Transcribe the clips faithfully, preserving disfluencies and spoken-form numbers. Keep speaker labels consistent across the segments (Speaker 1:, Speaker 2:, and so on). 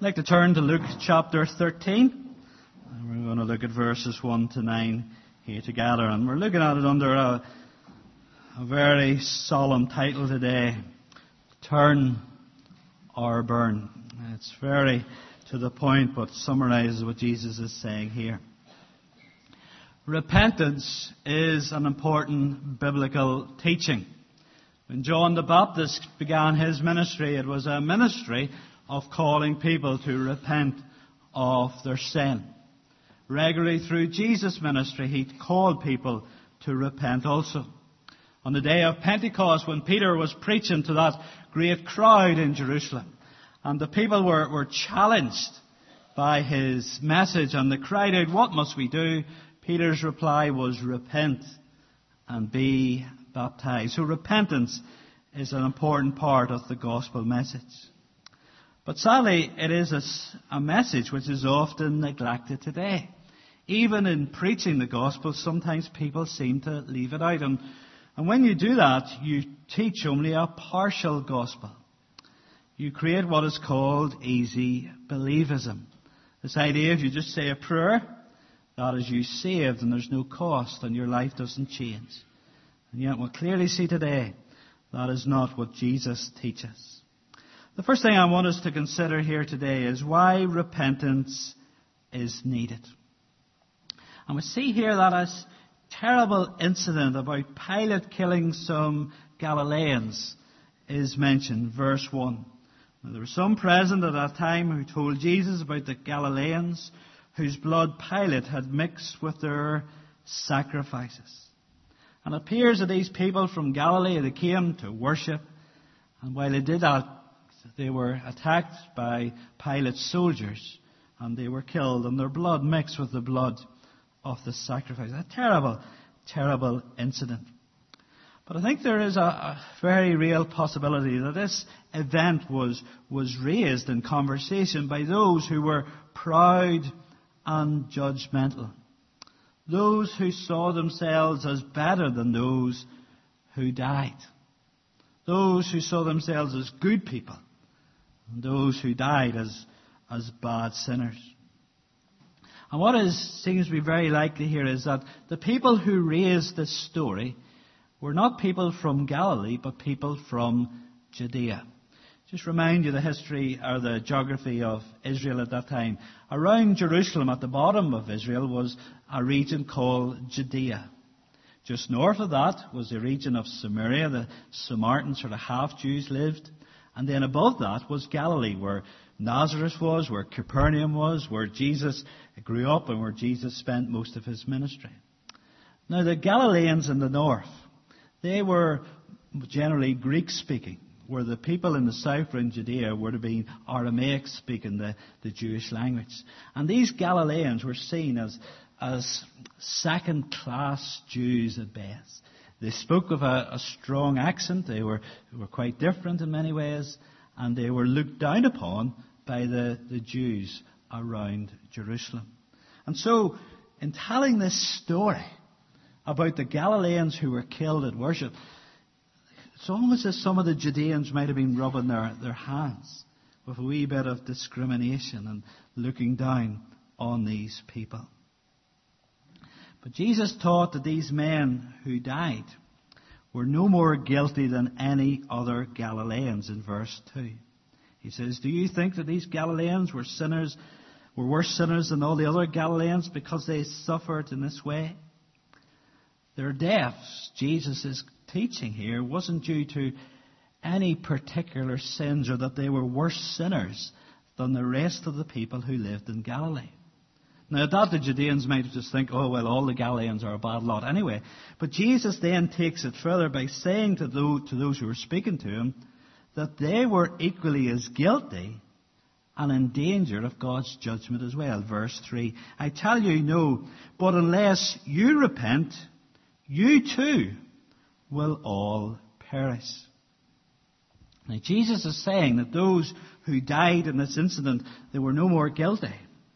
Speaker 1: like to turn to Luke chapter thirteen. And we're going to look at verses one to nine here together. And we're looking at it under a, a very solemn title today, Turn or Burn. It's very to the point, but summarizes what Jesus is saying here. Repentance is an important biblical teaching. When John the Baptist began his ministry, it was a ministry of calling people to repent of their sin. Regularly through Jesus' ministry, he called people to repent also. On the day of Pentecost, when Peter was preaching to that great crowd in Jerusalem, and the people were, were challenged by his message, and they cried out, "What must we do?" Peter's reply was, "Repent and be baptized." So repentance is an important part of the gospel message. But sadly, it is a, a message which is often neglected today. Even in preaching the gospel, sometimes people seem to leave it out. And, and when you do that, you teach only a partial gospel. You create what is called easy believism. This idea, if you just say a prayer, that is you saved and there's no cost and your life doesn't change. And yet we'll clearly see today that is not what Jesus teaches. The first thing I want us to consider here today is why repentance is needed. And we see here that a terrible incident about Pilate killing some Galileans is mentioned, verse one. Now, there were some present at that time who told Jesus about the Galileans whose blood Pilate had mixed with their sacrifices. And it appears that these people from Galilee, they came to worship, and while they did that, they were attacked by Pilate's soldiers, and they were killed, and their blood mixed with the blood of the sacrifice. A terrible, terrible incident. But I think there is a, a very real possibility that this event was, was raised in conversation by those who were proud and judgmental. Those who saw themselves as better than those who died. Those who saw themselves as good people. And those who died as, as bad sinners. And what is, seems to be very likely here is that the people who raised this story were not people from Galilee, but people from Judea. Just remind you the history or the geography of Israel at that time. Around Jerusalem, at the bottom of Israel, was a region called Judea. Just north of that was the region of Samaria. The Samaritans, sort of half-Jews, lived. And then above that was Galilee, where Nazareth was, where Capernaum was, where Jesus grew up and where Jesus spent most of his ministry. Now, the Galileans in the north, they were generally Greek-speaking, where the people in the south in Judea would have been Aramaic-speaking, the, the Jewish language. And these Galileans were seen as, as second-class Jews at best. They spoke with a, a strong accent. They were, they were quite different in many ways. And they were looked down upon by the, the Jews around Jerusalem. And so, in telling this story about the Galileans who were killed at worship, it's almost as some of the Judeans might have been rubbing their, their hands with a wee bit of discrimination and looking down on these people. But Jesus taught that these men who died were no more guilty than any other Galileans in verse two. He says, "Do you think that these Galileans were sinners, were worse sinners than all the other Galileans because they suffered in this way?" Their deaths, Jesus is teaching here, wasn't due to any particular sins or that they were worse sinners than the rest of the people who lived in Galilee. Now, that the Judeans might just think, oh, well, all the Galileans are a bad lot anyway. But Jesus then takes it further by saying to those, to those who were speaking to him that they were equally as guilty and in danger of God's judgment as well. Verse three, "I tell you, no, but unless you repent, you too will all perish." Now, Jesus is saying that those who died in this incident, they were no more guilty.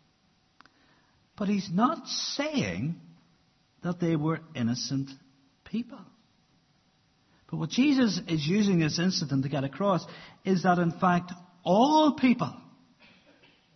Speaker 1: But he's not saying that they were innocent people. But what Jesus is using this incident to get across is that, in fact, all people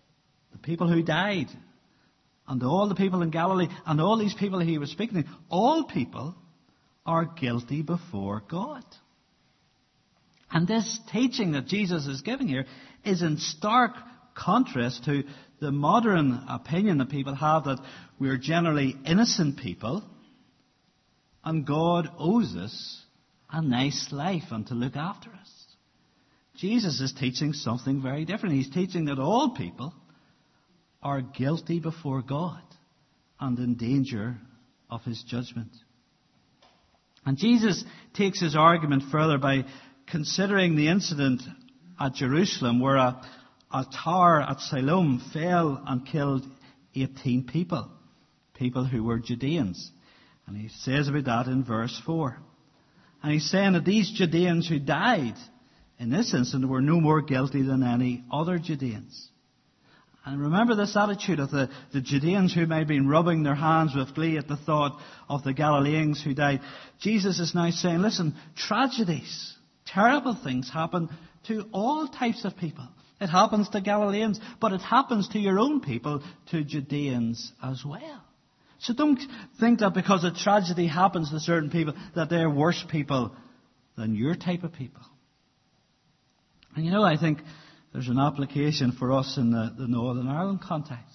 Speaker 1: people who died, and all the people in Galilee, and all these people he was speaking to, all people are guilty before God. And this teaching that Jesus is giving here is in stark contrast to the modern opinion that people have that we're generally innocent people and God owes us a nice life and to look after us. Jesus is teaching something very different. He's teaching that all people are guilty before God and in danger of his judgment. And Jesus takes his argument further by considering the incident at Jerusalem where a, a tower at Siloam fell and killed eighteen people, people who were Judeans. And he says about that in verse four. And he's saying that these Judeans who died in this incident were no more guilty than any other Judeans. And remember this attitude of the, the Judeans who may have been rubbing their hands with glee at the thought of the Galileans who died. Jesus is now saying, listen, tragedies, terrible things happen to all types of people. It happens to Galileans, but it happens to your own people, to Judeans as well. So don't think that because a tragedy happens to certain people that they're worse people than your type of people. And you know, I think there's an application for us in the, the Northern Ireland context.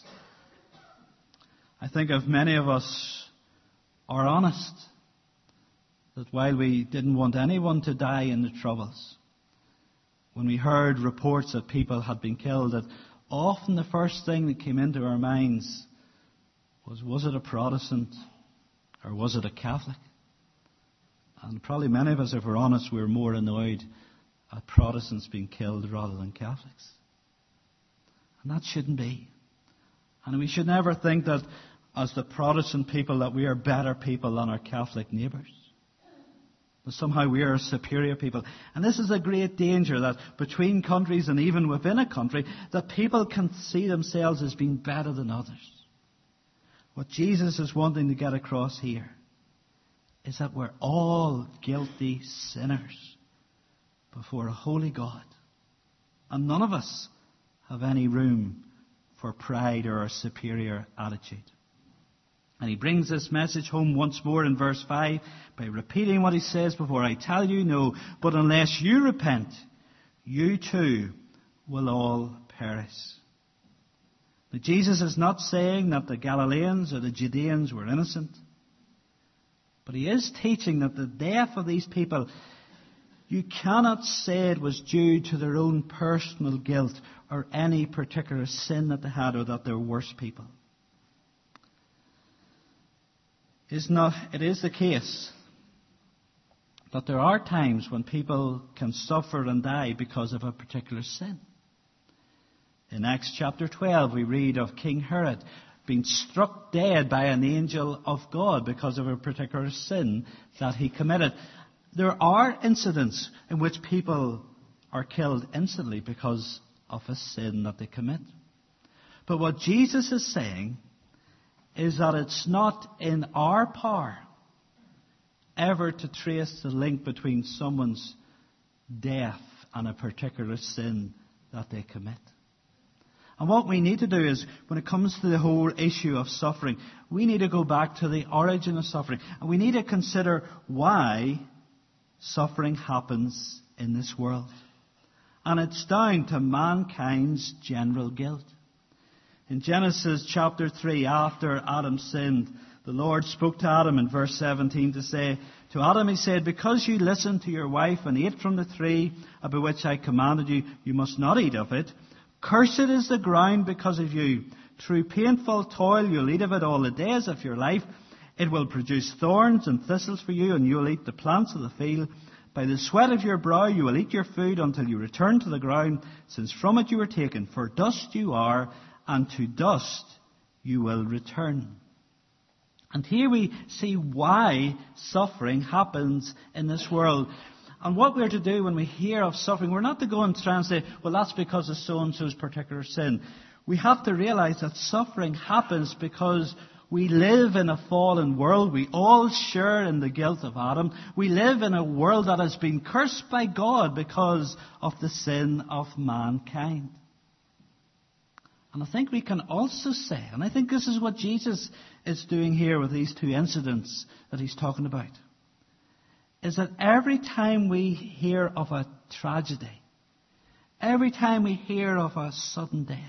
Speaker 1: I think if many of us are honest, that while we didn't want anyone to die in the Troubles, when we heard reports that people had been killed, that often the first thing that came into our minds was, was it a Protestant or was it a Catholic? And probably many of us, if we're honest, we're more annoyed at Protestants being killed rather than Catholics. And that shouldn't be. And we should never think that as the Protestant people that we are better people than our Catholic neighbours. That somehow we are superior people. And this is a great danger that between countries and even within a country, that people can see themselves as being better than others. What Jesus is wanting to get across here is that we're all guilty sinners before a holy God. And none of us have any room for pride or a superior attitude. And he brings this message home once more in verse five by repeating what he says before. I tell you, no, but unless you repent, you too will all perish. Now, Jesus is not saying that the Galileans or the Judeans were innocent, but he is teaching that the death of these people, you cannot say it was due to their own personal guilt or any particular sin that they had or that they're worse people. Is not, it is the case that there are times when people can suffer and die because of a particular sin. In Acts chapter twelve, we read of King Herod being struck dead by an angel of God because of a particular sin that he committed. There are incidents in which people are killed instantly because of a sin that they commit. But what Jesus is saying is that it's not in our power ever to trace the link between someone's death and a particular sin that they commit. And what we need to do is, when it comes to the whole issue of suffering, we need to go back to the origin of suffering. And we need to consider why suffering happens in this world. And it's down to mankind's general guilt. In Genesis chapter three, after Adam sinned, the Lord spoke to Adam in verse seventeen to say, to Adam he said, because you listened to your wife and ate from the tree about which I commanded you, you must not eat of it. Cursed is the ground because of you. Through painful toil you'll eat of it all the days of your life. It will produce thorns and thistles for you, and you will eat the plants of the field. By the sweat of your brow you will eat your food until you return to the ground, since from it you were taken. For dust you are, and to dust you will return. And here we see why suffering happens in this world. And what we're to do when we hear of suffering, we're not to go and try and say, well, that's because of so-and-so's particular sin. We have to realize that suffering happens because we live in a fallen world. We all share in the guilt of Adam. We live in a world that has been cursed by God because of the sin of mankind. And I think we can also say, and I think this is what Jesus is doing here with these two incidents that he's talking about, is that every time we hear of a tragedy, every time we hear of a sudden death,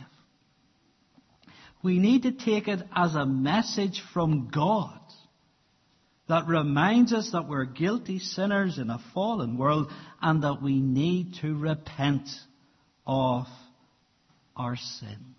Speaker 1: we need to take it as a message from God that reminds us that we're guilty sinners in a fallen world and that we need to repent of our sin.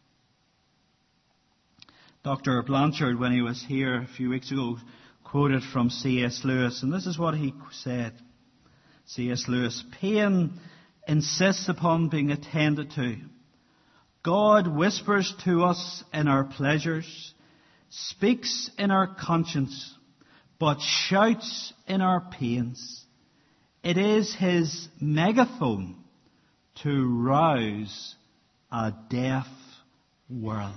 Speaker 1: Doctor Blanchard, when he was here a few weeks ago, quoted from C S Lewis, and this is what he said. C S Lewis, pain insists upon being attended to. God whispers to us in our pleasures, speaks in our conscience, but shouts in our pains. It is his megaphone to rouse a deaf world.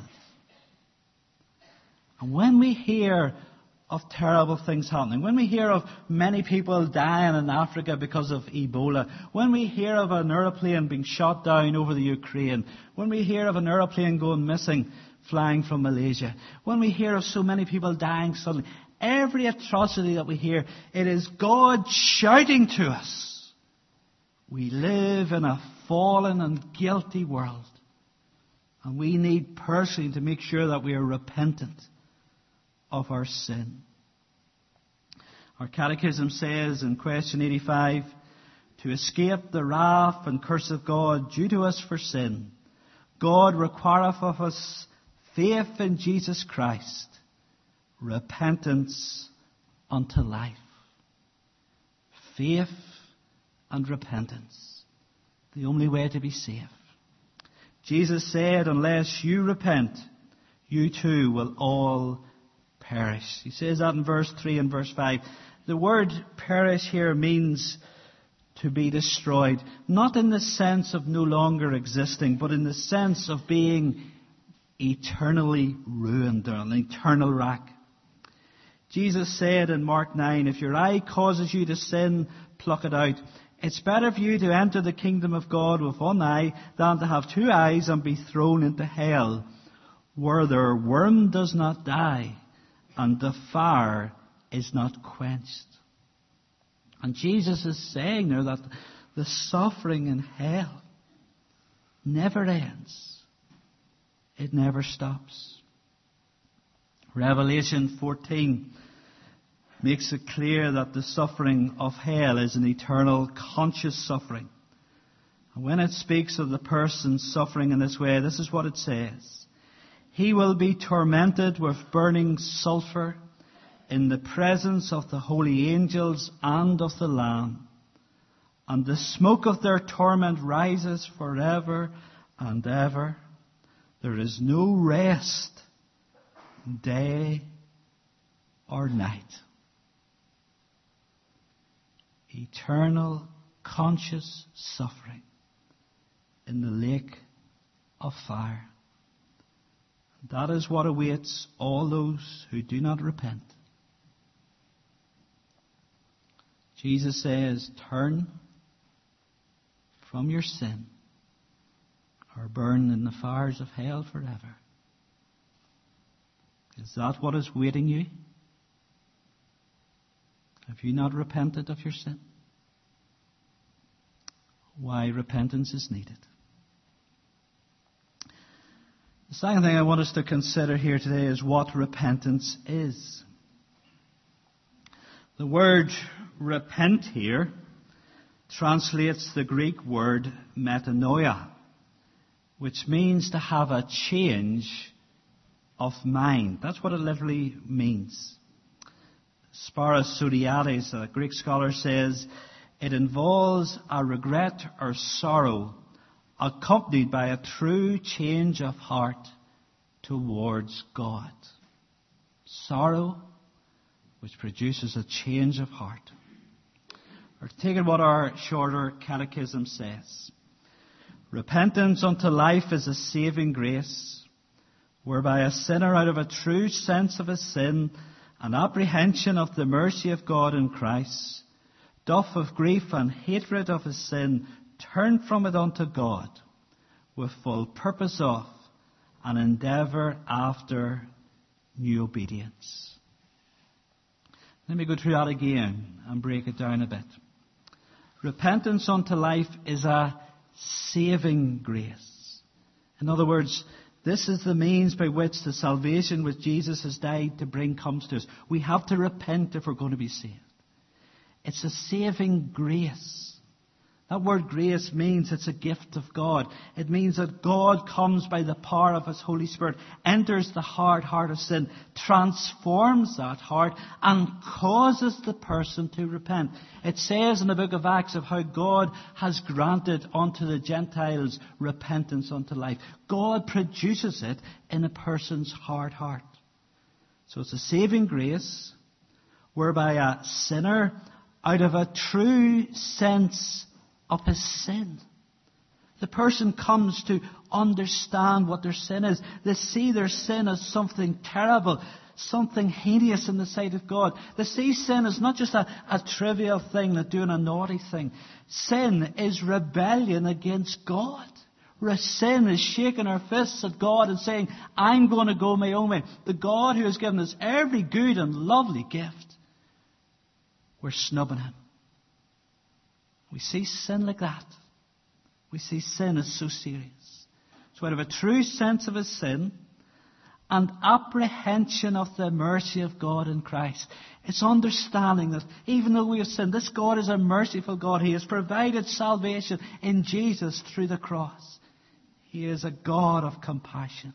Speaker 1: And when we hear of terrible things happening, when we hear of many people dying in Africa because of Ebola, when we hear of an aeroplane being shot down over the Ukraine, when we hear of an aeroplane going missing flying from Malaysia, when we hear of so many people dying suddenly, every atrocity that we hear, it is God shouting to us. We live in a fallen and guilty world, and we need personally to make sure that we are repentant of our sin. Our catechism says in question eighty-five, to escape the wrath and curse of God due to us for sin, God requireth of us faith in Jesus Christ, repentance unto life. Faith and repentance, the only way to be saved. Jesus said, unless you repent, you too will all perish. He says that in verse three and verse five. The word perish here means to be destroyed, not in the sense of no longer existing, but in the sense of being eternally ruined, or an eternal wreck. Jesus said in Mark nine, if your eye causes you to sin, pluck it out. It's better for you to enter the kingdom of God with one eye than to have two eyes and be thrown into hell, where their worm does not die and the fire is not quenched. And Jesus is saying there that the suffering in hell never ends. It never stops. Revelation fourteen makes it clear that the suffering of hell is an eternal conscious suffering. And when it speaks of the person suffering in this way, this is what it says. He will be tormented with burning sulfur in the presence of the holy angels and of the Lamb. And the smoke of their torment rises forever and ever. There is no rest, day or night. Eternal conscious suffering in the lake of fire. That is what awaits all those who do not repent. Jesus says, turn from your sin or burn in the fires of hell forever. Is that what is waiting you? Have you not repented of your sin? Why repentance is needed. The second thing I want us to consider here today is what repentance is. The word repent here translates the Greek word metanoia, which means to have a change of mind. That's what it literally means. Sparos Sodiates, a Greek scholar, says it involves a regret or sorrow accompanied by a true change of heart towards God. Sorrow which produces a change of heart. Or take it what our shorter catechism says. Repentance unto life is a saving grace, whereby a sinner out of a true sense of his sin and apprehension of the mercy of God in Christ, doth of grief and hatred of his sin turn from it unto God, with full purpose of and endeavour after new obedience. Let me go through that again and break it down a bit. Repentance unto life is a saving grace. In other words, this is the means by which the salvation which Jesus has died to bring comes to us. We have to repent if we're going to be saved. It's a saving grace. That word grace means it's a gift of God. It means that God comes by the power of His Holy Spirit, enters the hard heart of sin, transforms that heart, and causes the person to repent. It says in the book of Acts of how God has granted unto the Gentiles repentance unto life. God produces it in a person's hard heart. So it's a saving grace whereby a sinner, out of a true sense of his sin, the person comes to understand what their sin is. They see their sin as something terrible, something heinous in the sight of God. They see sin as not just a, a trivial thing, like doing a naughty thing. Sin is rebellion against God. Sin is shaking our fists at God and saying, I'm going to go my own way. The God who has given us every good and lovely gift, we're snubbing Him. We see sin like that. We see sin as so serious. So out of a true sense of his sin and apprehension of the mercy of God in Christ, it's understanding that even though we have sinned, this God is a merciful God. He has provided salvation in Jesus through the cross. He is a God of compassion.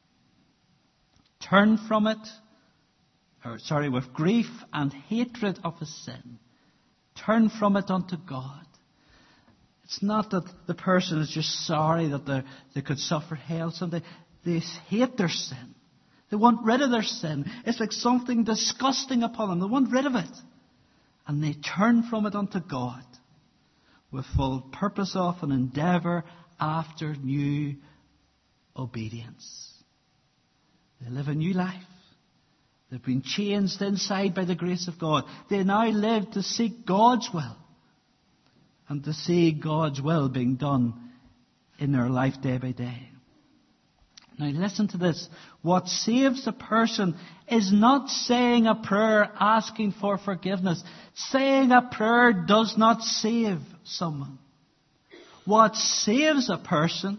Speaker 1: Turn from it, or sorry, with grief and hatred of his sin. Turn from it unto God. It's not that the person is just sorry that they could suffer hell someday. They hate their sin. They want rid of their sin. It's like something disgusting upon them. They want rid of it. And they turn from it unto God with full purpose of and endeavour after new obedience. They live a new life. They've been changed inside by the grace of God. They now live to seek God's will and to see God's will being done in their life day by day. Now listen to this. What saves a person is not saying a prayer asking for forgiveness. Saying a prayer does not save someone. What saves a person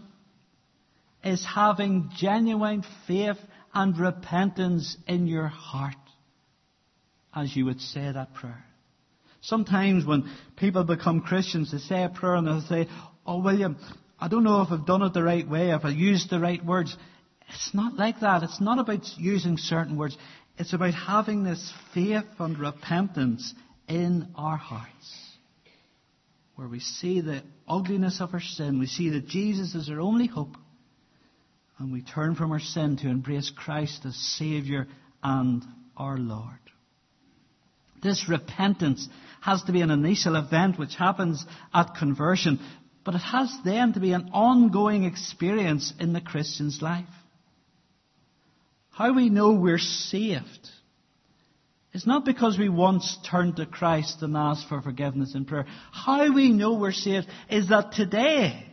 Speaker 1: is having genuine faith and repentance in your heart as you would say that prayer. Sometimes when people become Christians, they say a prayer and they'll say, oh, William, I don't know if I've done it the right way, if I used the right words. It's not like that. It's not about using certain words. It's about having this faith and repentance in our hearts, where we see the ugliness of our sin. We see that Jesus is our only hope. And we turn from our sin to embrace Christ as Saviour and our Lord. This repentance has to be an initial event which happens at conversion, but it has then to be an ongoing experience in the Christian's life. How we know we're saved is not because we once turned to Christ and asked for forgiveness in prayer. How we know we're saved is that today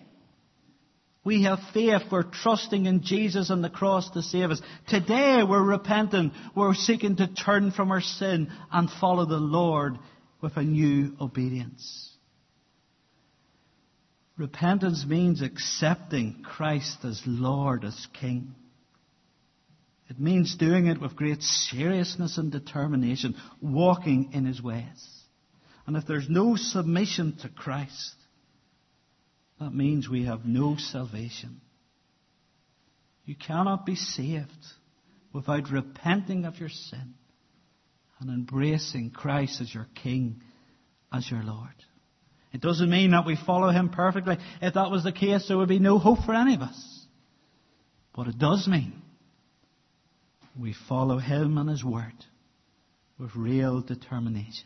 Speaker 1: we have faith. We're trusting in Jesus and the cross to save us. Today we're repentant. We're seeking to turn from our sin and follow the Lord with a new obedience. Repentance means accepting Christ as Lord, as King. It means doing it with great seriousness and determination, walking in His ways. And if there's no submission to Christ, that means we have no salvation. You cannot be saved without repenting of your sin and embracing Christ as your King, as your Lord. It doesn't mean that we follow Him perfectly. If that was the case, there would be no hope for any of us. But it does mean we follow Him and His Word with real determination.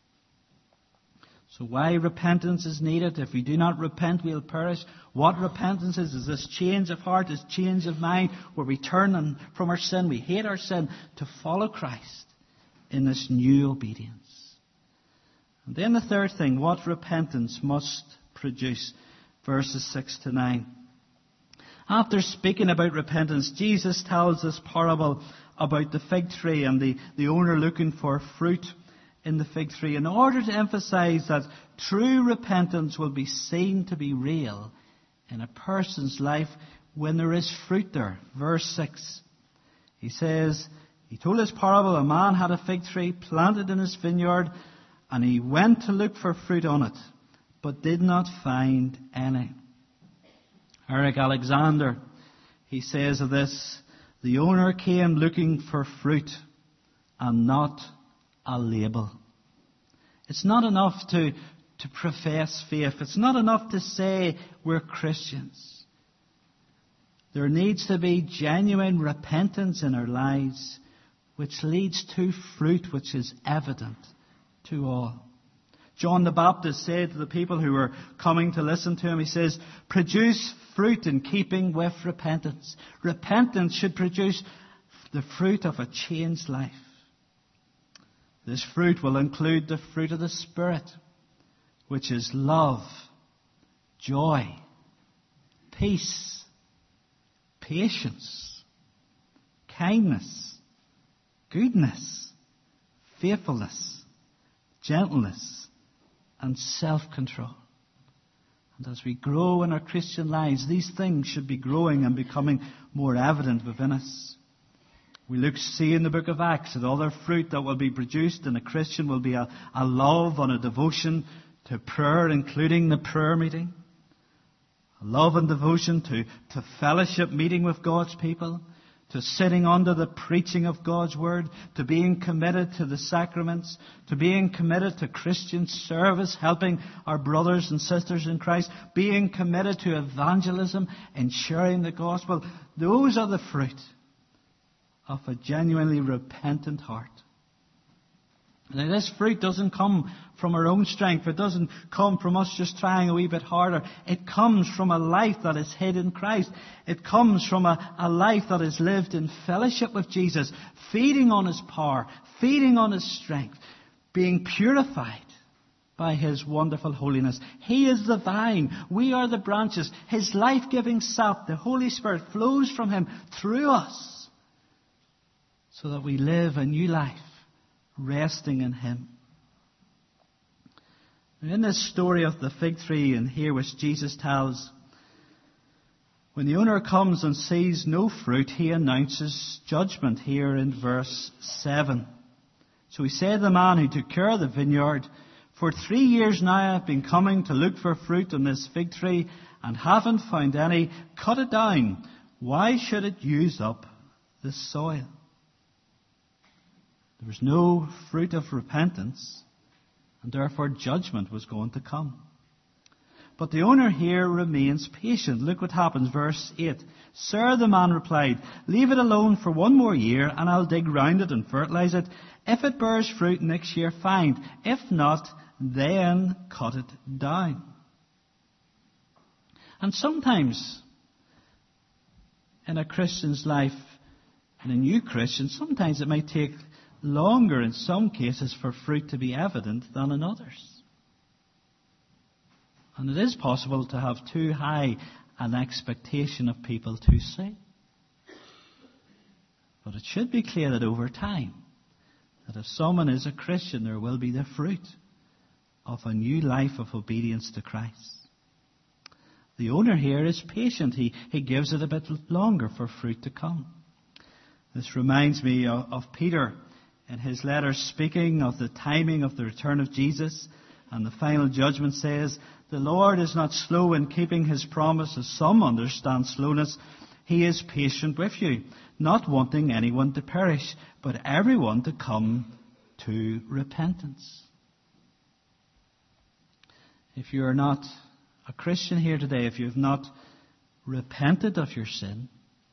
Speaker 1: So why repentance is needed? If we do not repent, we'll perish. What repentance is, is this change of heart, this change of mind, where we turn from our sin, we hate our sin, to follow Christ in this new obedience. And then the third thing, what repentance must produce, verses six to nine. After speaking about repentance, Jesus tells this parable about the fig tree and the, the owner looking for fruit in the fig tree in order to emphasize that true repentance will be seen to be real in a person's life when there is fruit there. Verse six. He says, he told his parable, a man had a fig tree planted in his vineyard, and he went to look for fruit on it, but did not find any. Eric Alexander, he says of this, the owner came looking for fruit and not a label. It's not enough to, to profess faith. It's not enough to say we're Christians. There needs to be genuine repentance in our lives, which leads to fruit which is evident to all. John the Baptist said to the people who were coming to listen to him, he says, produce fruit in keeping with repentance. Repentance should produce the fruit of a changed life. This fruit will include the fruit of the Spirit, which is love, joy, peace, patience, kindness, goodness, faithfulness, gentleness, and self-control. And as we grow in our Christian lives, these things should be growing and becoming more evident within us. We look, see in the book of Acts that other fruit that will be produced in a Christian will be a, a love and a devotion to prayer, including the prayer meeting. A love and devotion to, to fellowship meeting with God's people, to sitting under the preaching of God's Word, to being committed to the sacraments, to being committed to Christian service, helping our brothers and sisters in Christ, being committed to evangelism and sharing the gospel. Those are the fruit of a genuinely repentant heart. Now, this fruit doesn't come from our own strength. It doesn't come from us just trying a wee bit harder. It comes from a life that is hid in Christ. It comes from a, a life that is lived in fellowship with Jesus, feeding on His power, feeding on His strength, being purified by His wonderful holiness. He is the vine. We are the branches. His life-giving sap, the Holy Spirit, flows from Him through us so that we live a new life, resting in Him. In this story of the fig tree and here which Jesus tells, when the owner comes and sees no fruit, he announces judgment here in verse seven. So he said to the man who took care of the vineyard, for three years now I've been coming to look for fruit on this fig tree and haven't found any. Cut it down. Why should it use up the soil? There was no fruit of repentance, and therefore judgment was going to come. But the owner here remains patient. Look what happens, verse eight. Sir, the man replied, leave it alone for one more year, and I'll dig round it and fertilize it. If it bears fruit next year, fine. If not, then cut it down. And sometimes in a Christian's life, in a new Christian, sometimes it might take longer in some cases for fruit to be evident than in others. And it is possible to have too high an expectation of people to see. But it should be clear that over time, that if someone is a Christian, there will be the fruit of a new life of obedience to Christ. The owner here is patient. He, he gives it a bit longer for fruit to come. This reminds me of, of Peter in his letter speaking of the timing of the return of Jesus. And the final judgment says, the Lord is not slow in keeping His promise, as some understand slowness. He is patient with you, not wanting anyone to perish, but everyone to come to repentance. If you are not a Christian here today, if you have not repented of your sin,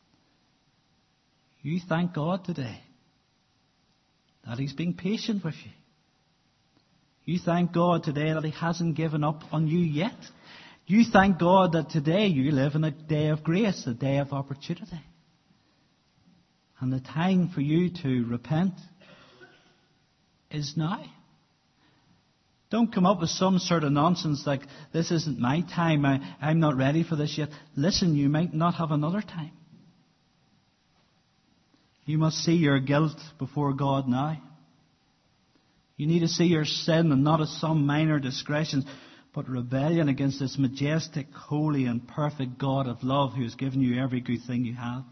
Speaker 1: you thank God today that He's being patient with you. You thank God today that He hasn't given up on you yet. You thank God that today you live in a day of grace, a day of opportunity. And the time for you to repent is now. Don't come up with some sort of nonsense like, this isn't my time, I, I'm not ready for this yet. Listen, you might not have another time. You must see your guilt before God now. You need to see your sin and not as some minor discretion, but rebellion against this majestic, holy and perfect God of love who has given you every good thing you have.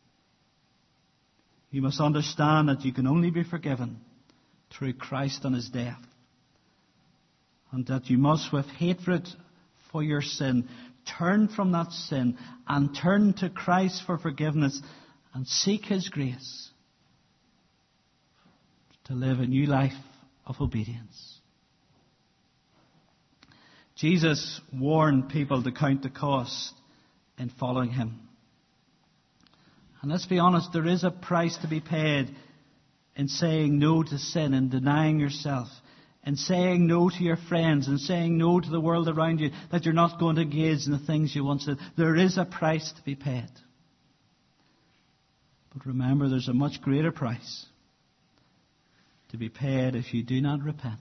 Speaker 1: You must understand that you can only be forgiven through Christ and His death. And that you must, with hatred for your sin, turn from that sin and turn to Christ for forgiveness and seek His grace to live a new life of obedience. Jesus warned people to count the cost in following Him. And let's be honest, there is a price to be paid in saying no to sin and denying yourself, and saying no to your friends, and saying no to the world around you, that you're not going to engage in the things you once did. There is a price to be paid. But remember, there's a much greater price to be paid if you do not repent.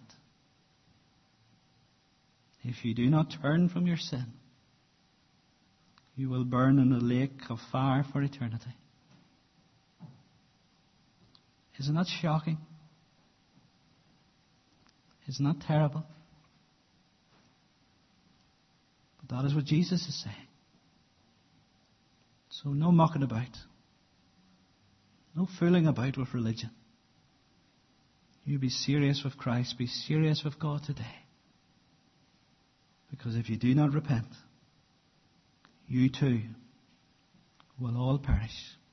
Speaker 1: If you do not turn from your sin, you will burn in a lake of fire for eternity. Isn't that shocking? Isn't that terrible? But that is what Jesus is saying. So no mucking about. No fooling about with religion. You be serious with Christ. Be serious with God today. Because if you do not repent, you too will all perish.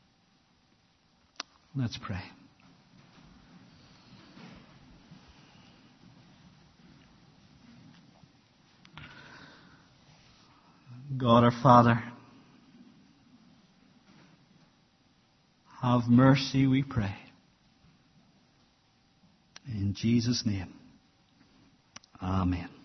Speaker 1: Let's pray. God our Father, have mercy, we pray. In Jesus' name, amen.